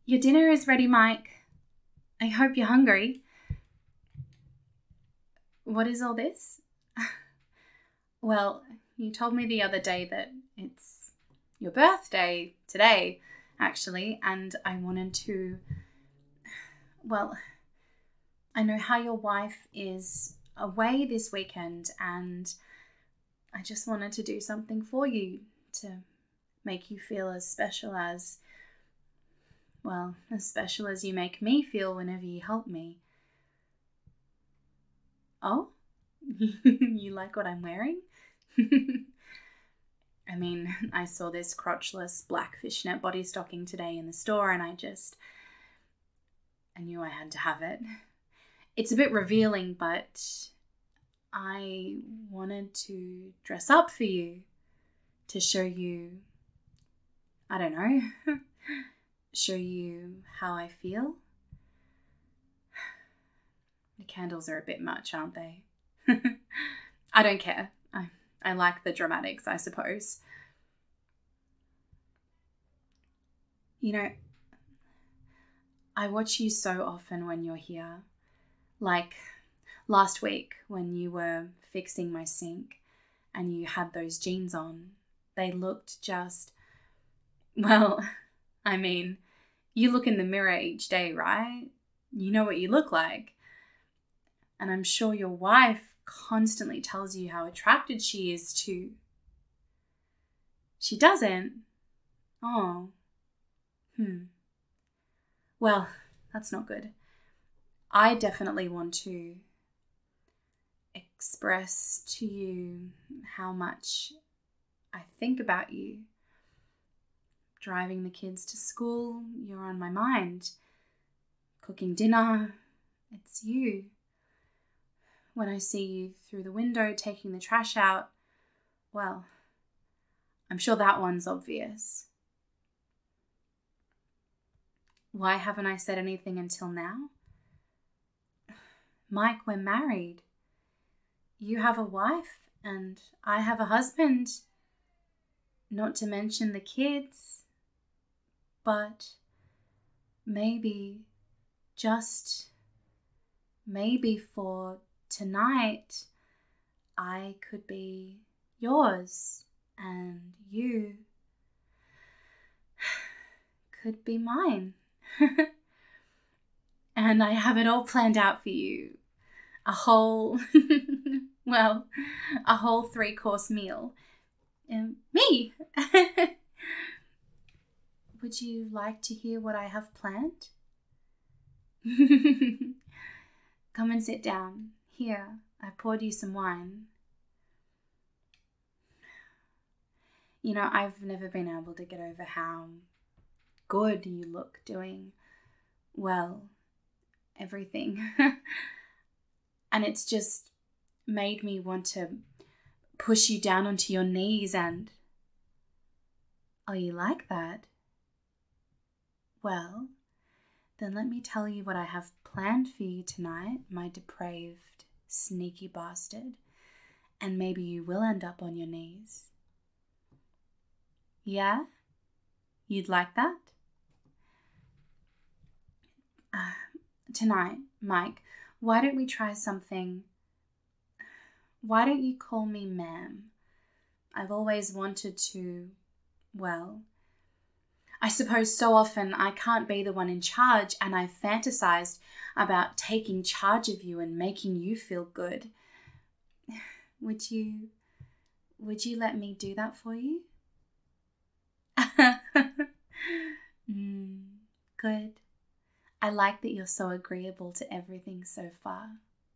Your dinner is ready, Mike. I hope you're hungry. What is all this? Well, you told me the other day that it's your birthday today, actually, and I wanted to... Well, I know how your wife is away this weekend, and I just wanted to do something for you to make you feel as special as you make me feel whenever you help me. Oh? You like what I'm wearing? I mean, I saw this crotchless black fishnet body stocking today in the store and I knew I had to have it. It's a bit revealing, but I wanted to dress up for you to show you, I don't know, show you how I feel. The candles are a bit much, aren't they? I don't care. I like the dramatics, I suppose. You know, I watch you so often when you're here. Like last week when you were fixing my sink and you had those jeans on. They looked just, well, I mean, you look in the mirror each day, right? You know what you look like. And I'm sure your wife constantly tells you how attracted she is to. She doesn't? Oh. Well, that's not good. I definitely want to express to you how much I think about you. Driving the kids to school, you're on my mind. Cooking dinner, it's you. When I see you through the window taking the trash out, well, I'm sure that one's obvious. Why haven't I said anything until now? Mike, we're married. You have a wife and I have a husband. Not to mention the kids. But maybe, just maybe for tonight, I could be yours and you could be mine. And I have it all planned out for you. A whole 3-course meal. Me! Would you like to hear what I have planned? Come and sit down. Here, I poured you some wine. You know, I've never been able to get over how good you look doing, well, everything. And it's just made me want to push you down onto your knees and... Oh, you like that? Well, then let me tell you what I have planned for you tonight, my depraved, sneaky bastard, and maybe you will end up on your knees. Yeah? You'd like that? Tonight, Mike, why don't we try something? Why don't you call me ma'am? I've always wanted to, well... I suppose so often I can't be the one in charge and I've fantasized about taking charge of you and making you feel good. Would you let me do that for you? Good. I like that you're so agreeable to everything so far.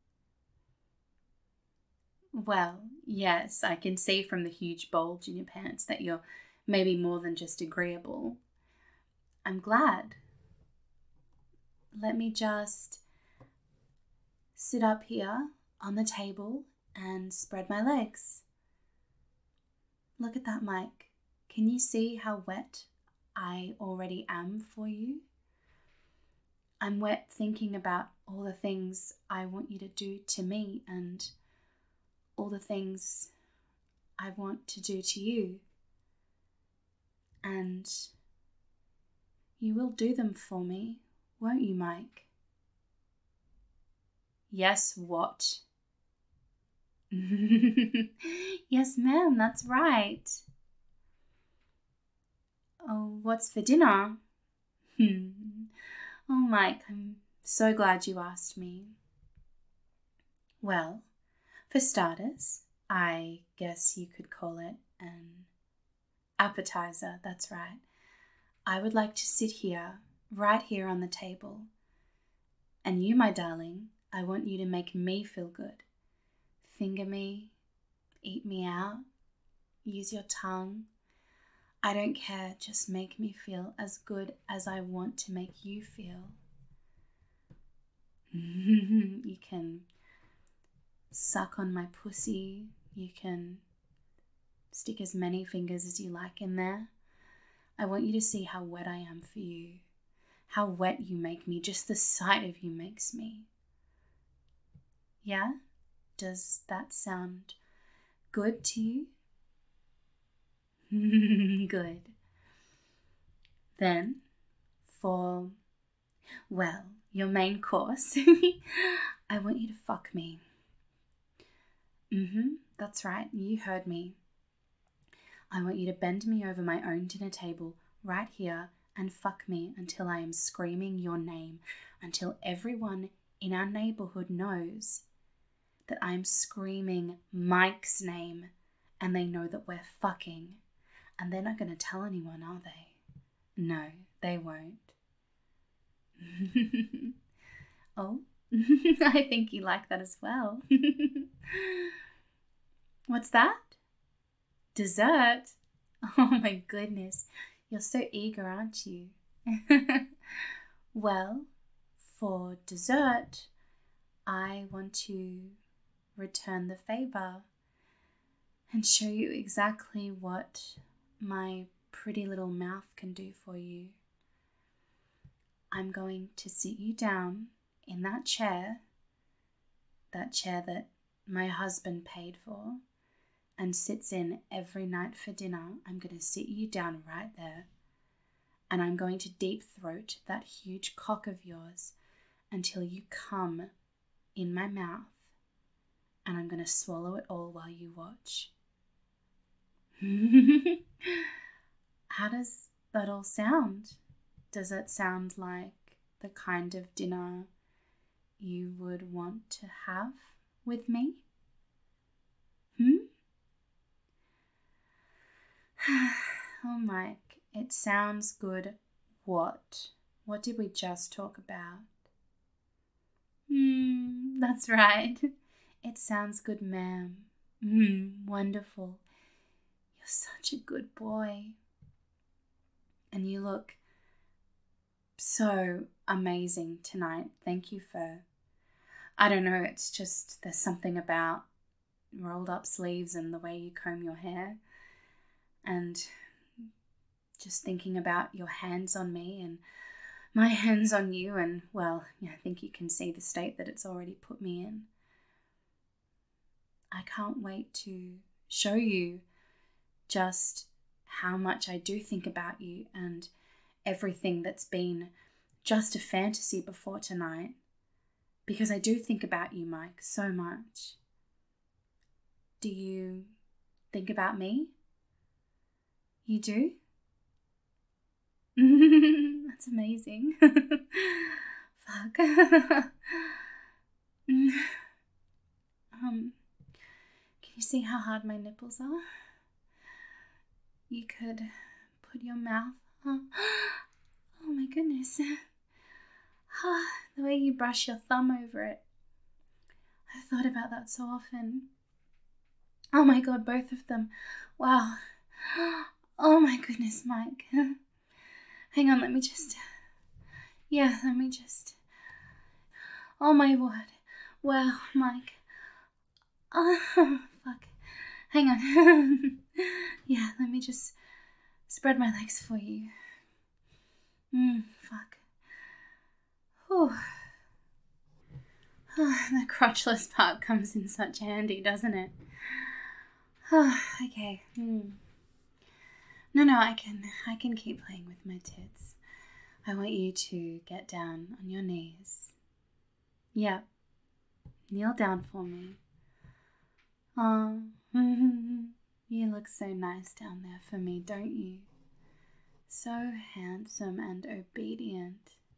Well, yes, I can see from the huge bulge in your pants that you're maybe more than just agreeable. I'm glad. Let me just sit up here on the table and spread my legs. Look at that, Mike. Can you see how wet I already am for you? I'm wet thinking about all the things I want you to do to me and all the things I want to do to you. And You will do them for me, won't you, Mike? Yes, what? Yes, ma'am, that's right. Oh, what's for dinner? Oh, Mike, I'm so glad you asked me. Well, for starters, I guess you could call it an appetizer, that's right. I would like to sit here, right here on the table. And you, my darling, I want you to make me feel good. Finger me, eat me out, use your tongue. I don't care, just make me feel as good as I want to make you feel. You can suck on my pussy, you can stick as many fingers as you like in there. I want you to see how wet I am for you, how wet you make me, just the sight of you makes me. Yeah? Does that sound good to you? Good. Then, for, well, your main course, I want you to fuck me. That's right, you heard me. I want you to bend me over my own dinner table right here and fuck me until I am screaming your name, until everyone in our neighborhood knows that I'm screaming Mike's name and they know that we're fucking. And they're not going to tell anyone, are they? No, they won't. Oh, I think you like that as well. What's that? Dessert? Oh my goodness, you're so eager, aren't you? Well, for dessert, I want to return the favor and show you exactly what my pretty little mouth can do for you. I'm going to sit you down in that chair that my husband paid for and sits in every night for dinner. I'm going to sit you down right there and I'm going to deep throat that huge cock of yours until you come in my mouth, and I'm going to swallow it all while you watch. How does that all sound? Does it sound like the kind of dinner you would want to have with me? Oh, Mike, it sounds good. What? What did we just talk about? That's right. It sounds good, ma'am. Wonderful. You're such a good boy. And you look so amazing tonight. Thank you for, I don't know, it's just there's something about rolled up sleeves and the way you comb your hair. And just thinking about your hands on me and my hands on you, and well, I think you can see the state that it's already put me in. I can't wait to show you just how much I do think about you and everything that's been just a fantasy before tonight, because I do think about you, Mike, so much. Do you think about me? You do? That's amazing. Fuck. Can you see how hard my nipples are? You could put your mouth. Oh my goodness. The way you brush your thumb over it. I've thought about that so often. Oh my God, both of them. Wow. Oh my goodness, Mike. Hang on, let me just. Oh my word. Wow, Mike. Oh, fuck. Hang on. Yeah, let me just spread my legs for you. Fuck. Whew. The crotchless part comes in such handy, doesn't it? Okay. No, I can keep playing with my tits. I want you to get down on your knees. Yep. Kneel down for me. Oh, you look so nice down there for me, don't you? So handsome and obedient.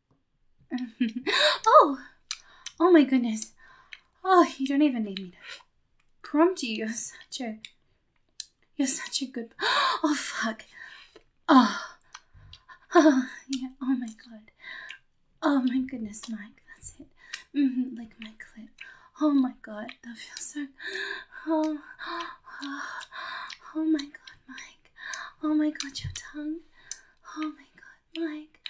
Oh my goodness. Oh, you don't even need me to prompt you. You're such a good. Oh fuck. Oh yeah. Oh my god. Oh my goodness, Mike. That's it. Lick my clit. Oh my god, that feels so. Oh my god, Mike. Oh my god, your tongue. Oh my god, Mike.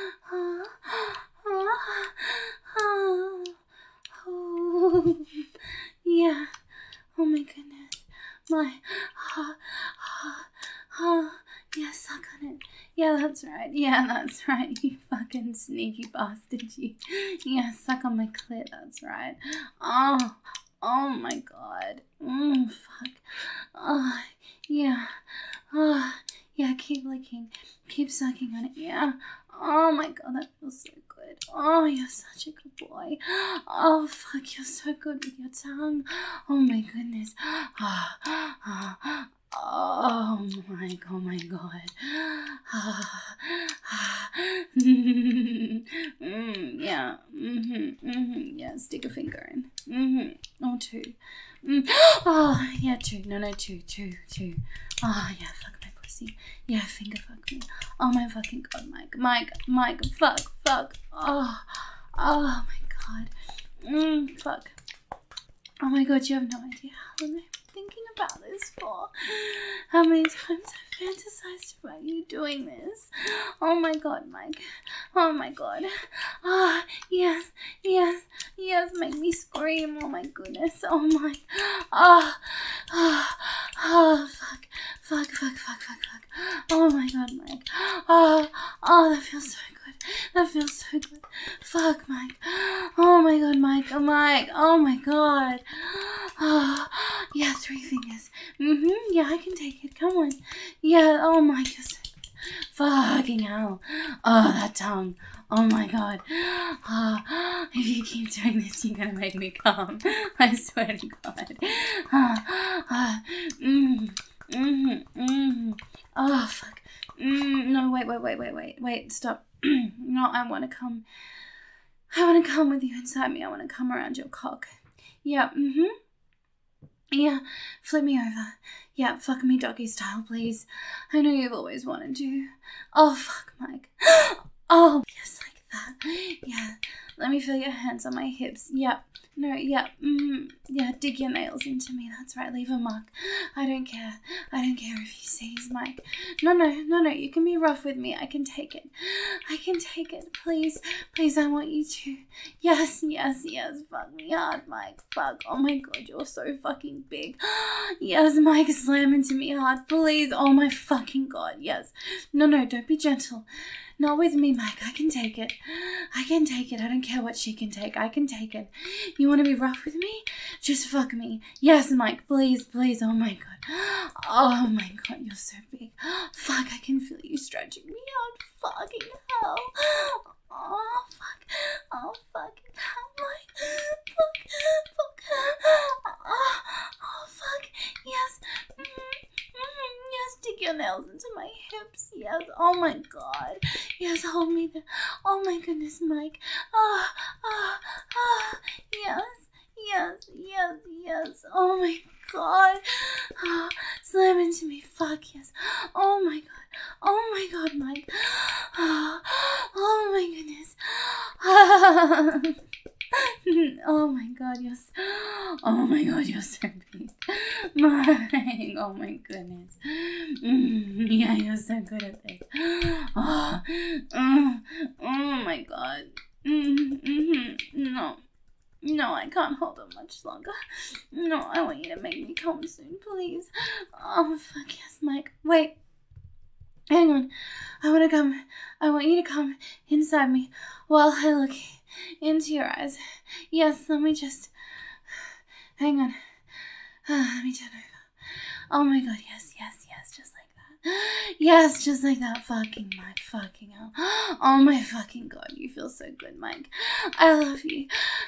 Yeah. Oh my goodness. Yeah, suck on it. Yeah, that's right. Yeah, that's right. You fucking sneaky bastard. You. Yeah, suck on my clit. That's right. Oh my god. Fuck. Oh, yeah. Oh, yeah, keep licking. Keep sucking on it. Yeah. Oh my god, that feels so good. Oh, you're such a good boy. Oh, fuck, you're so good with your tongue. Oh my goodness. Oh my god. Yeah. Yeah, stick a finger in. Oh, two. Oh, yeah, two. No, two. Oh, yeah, fuck my pussy. Yeah, finger fuck me. Oh my fucking god, Mike, fuck. Oh my god. Fuck. Oh my god, you have no idea how long I've been thinking about this for. How many times I've fantasized about you doing this. Oh my god, Mike. Oh my god. Ah, yes, make me scream. Oh my goodness. Oh my. Fuck. Oh my god, Mike. Oh, that feels so good. Fuck, Mike. Oh my god, Mike. Oh my god. Oh, yeah, 3 fingers. Yeah, I can take it. Come on. Yeah, oh my god. Fucking hell. Oh, that tongue. Oh my god. If you keep doing this, you're gonna make me come. I swear to god. Oh, fuck. No, wait, stop. No, I want to come. I want to come with you inside me. I want to come around your cock. Yeah, Yeah, flip me over. Yeah, fuck me doggy style, please. I know you've always wanted to. Oh, fuck, Mike. Oh, yes, like that. Yeah, let me feel your hands on my hips. Yeah, no, yeah, yeah, dig your nails into me. That's right, leave a mark. I don't care if he sees, Mike. No, you can be rough with me. I can take it. Please, I want you to. Yes, fuck me hard, Mike. Fuck, oh my god, you're so fucking big. Yes, Mike, slam into me hard, please. Oh my fucking god, yes. No, don't be gentle. Not with me, Mike. I can take it. I don't care what she can take. I can take it. You want to be rough with me? Just fuck me. Yes, Mike. Please. Oh my god. Oh my god, you're so big. Fuck, I can feel you stretching me out. Fucking hell. Oh, fuck. Oh, fucking hell, Mike. Fuck. Oh, fuck. Yes. Yes, dig your nails into my hips. Yes. Oh my god. Yes, hold me there. Oh my goodness, Mike. Yes. Oh my god. Slam into me. Fuck yes. Oh my god, Mike. Oh my goodness. Oh my god, you're so big. Mike, oh my goodness. Yeah, you're so good at this. Oh my god. No, I can't hold it much longer. No, I want you to make me come soon, please. Oh, fuck yes, Mike. Wait. Hang on. I want you to come inside me while I look into your eyes. Yes, let me just. Hang on. Let me turn over. Oh my god, yes, just like that. Yes, just like that. Fucking Mike. Fucking hell. Oh my fucking God. You feel so good, Mike. I love you.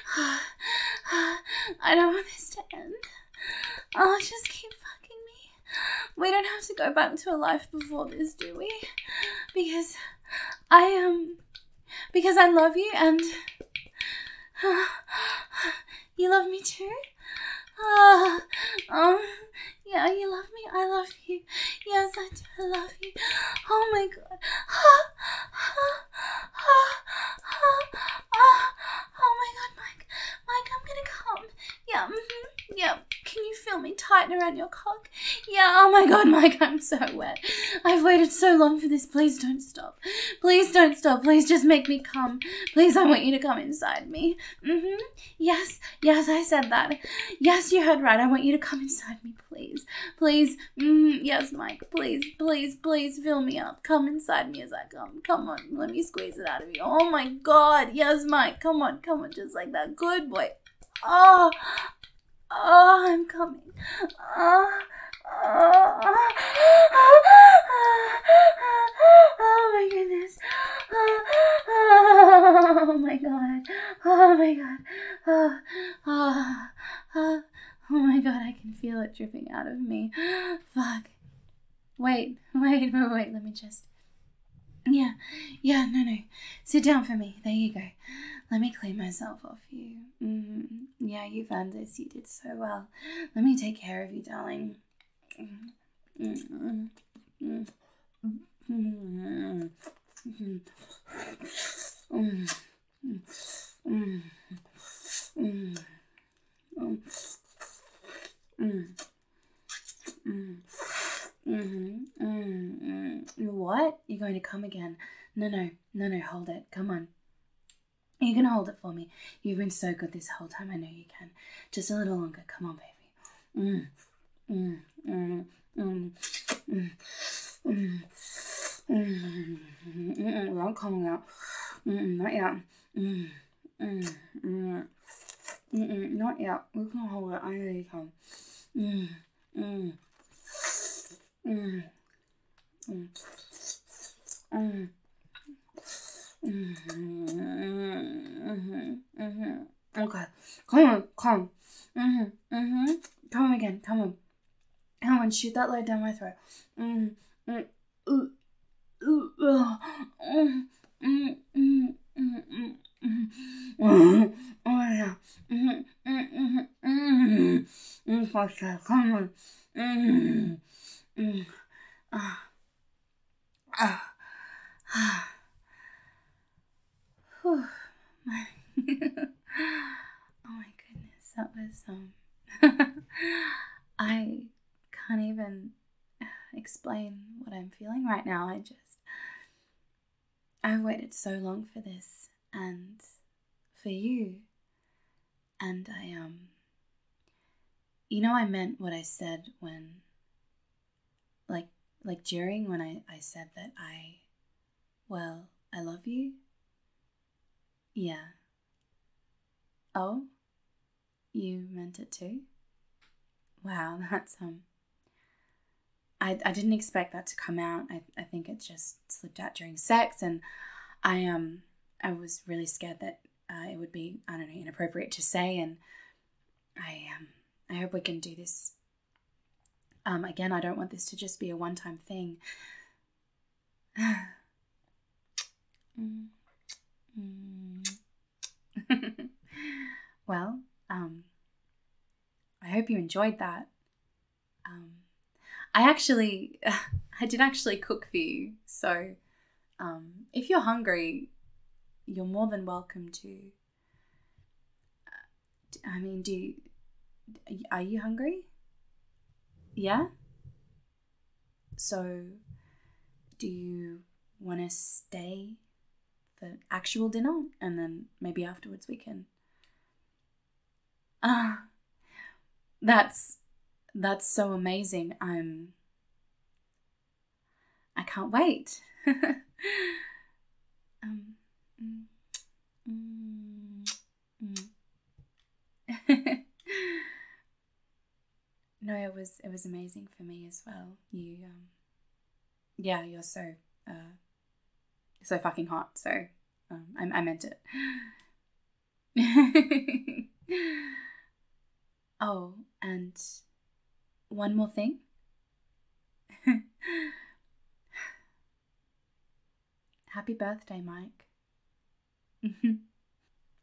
I don't want this to end. Oh, just keep fucking me. We don't have to go back to a life before this, do we? Because because I love you and you love me too? Yeah, you love me. I love you. Yes, I do. I love you. Oh my God. Oh my God, Mike. Mike, I'm gonna come. Yeah, yeah. Can you feel me tighten around your cock? Yeah, oh my God, Mike, I'm so wet. I've waited so long for this. Please don't stop. Please don't stop. Please just make me come. Please, I want you to come inside me. Yes, I said that. Yes, you heard right. I want you to come inside me, please. Please. Yes, Mike, please fill me up. Come inside me as I come. Come on, let me squeeze it out of you. Oh my God. Yes, Mike, come on, just like that. Good boy. Oh, I'm coming. Oh my goodness. Oh my God. Oh my God. Oh my God, I can feel it dripping out of me. Fuck. Wait. Let me just... Yeah, no. Sit down for me. There you go. Let me clean myself off you. Yeah, you've earned this. You did so well. Let me take care of you, darling. What? You're going to come again? No, hold it. Come on. You can hold it for me. You've been so good this whole time. I know you can. Just a little longer. Come on, baby. Not coming out. Not yet. Not yet. We can hold it. I know you can. Okay. Come. Come again. Come on, shoot that load down my throat. Oh yeah. Come on. Oh my goodness, that was I can't even explain what I'm feeling right now. I've waited so long for this and for you, and I meant what I said when like during when I said that I love you. Yeah. Oh, you meant it too? Wow, that's I didn't expect that to come out. I think it just slipped out during sex, and I was really scared that it would be, I don't know, inappropriate to say, and I hope we can do this again. I don't want this to just be a one-time thing. Well, I hope you enjoyed that. I did actually cook for you, so if you're hungry, you're more than welcome to. Are you hungry? Yeah? So, do you want to stay for actual dinner, and then maybe afterwards we can... That's so amazing. I can't wait. No, it was amazing for me as well. Yeah, you're so fucking hot. So I meant it. Oh, and one more thing. Happy birthday, Mike.